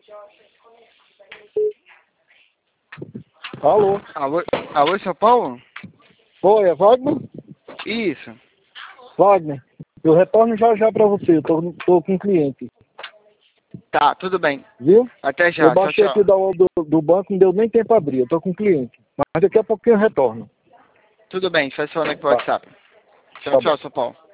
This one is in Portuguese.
Alô? Alô, São Paulo? Oi, é Wagner? Isso. Wagner, eu retorno já já pra você, eu tô com um cliente, Tá, tudo bem. viu? Até já. Eu baixei Tchau, aqui tchau. do banco, não deu nem tempo a abrir, eu tô com um cliente. Mas daqui a pouquinho eu retorno. Tudo bem, faz falando aqui pro Tá, WhatsApp. Tchau, tá bom. tchau, São Paulo.